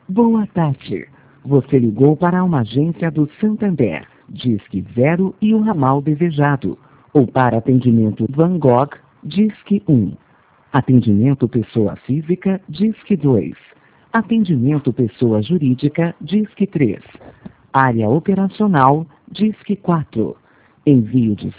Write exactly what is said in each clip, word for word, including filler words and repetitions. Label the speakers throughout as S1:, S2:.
S1: Boa tarde. Você ligou para uma agência do Santander, Disque Zero e o ramal desejado. Ou para atendimento Van Gogh, Disque um. Atendimento pessoa física, Disque dois. Atendimento pessoa jurídica, Disque três. Área operacional, Disque quatro. Envio de...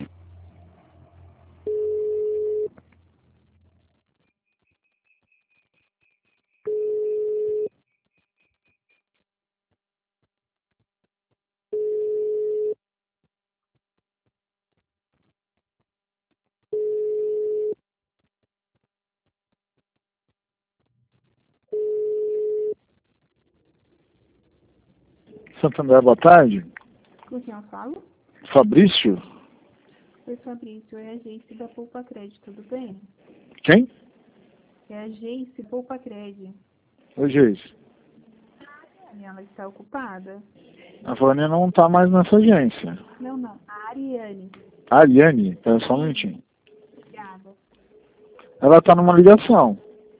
S2: Santander, boa tarde.
S3: Com quem eu falo?
S2: Fabrício?
S3: Oi, Fabrício, é a Geice da Poupa Crédito, tudo bem?
S2: Quem?
S3: É a Geice Poupa Crédito.
S2: Oi, Geis.
S3: E ela está ocupada?
S2: A Vânia não está mais nessa agência.
S3: Não, não, a Ariane.
S2: A Ariane, espera só um minutinho.
S3: Obrigada.
S2: Ela está numa ligação.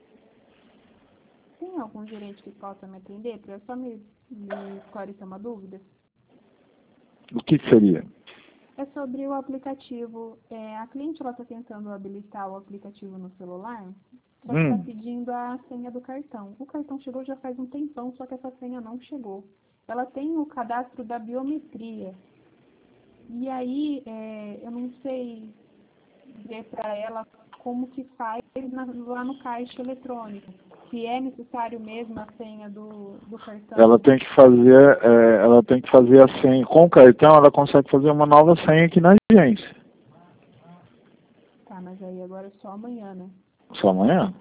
S3: Tem algum gerente que possa me atender? Para eu só me, me esclarecer uma dúvida?
S2: O que que seria?
S3: É sobre o aplicativo. É, a cliente está tentando habilitar o aplicativo no celular, só que está
S2: Hum.
S3: pedindo a senha do cartão. O cartão chegou já faz um tempão, só que essa senha não chegou. Ela tem o cadastro da biometria. E aí, é, eu não sei dizer para ela como que faz na, lá no caixa eletrônico. Se é necessário mesmo a senha do, do cartão.
S2: Ela tem que fazer, é, ela tem que fazer a senha com o cartão, ela consegue fazer uma nova senha aqui na agência.
S3: Tá, mas aí agora é só amanhã, né?
S2: Só amanhã?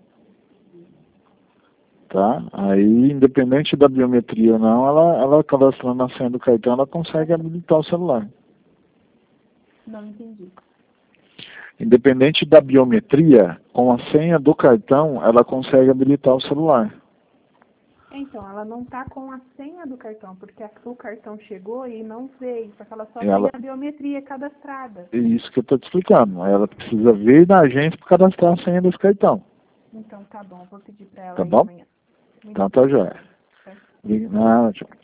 S2: Tá? Aí, independente da biometria ou não, ela, ela cadastrando a senha do cartão, ela consegue habilitar o celular.
S3: Não entendi.
S2: Independente da biometria, com a senha do cartão, ela consegue habilitar o celular.
S3: Então, ela não tá com a senha do cartão, porque o cartão chegou e não veio, porque ela só
S2: Ela...
S3: tem a biometria cadastrada.
S2: É isso que eu estou te explicando. Ela precisa vir na agência para cadastrar a senha desse cartão.
S3: Então, tá bom, vou pedir para ela
S2: Tá
S3: aí
S2: bom?
S3: amanhã. Muito
S2: Então tá jóia.
S3: obrigada.
S2: Não, tchau.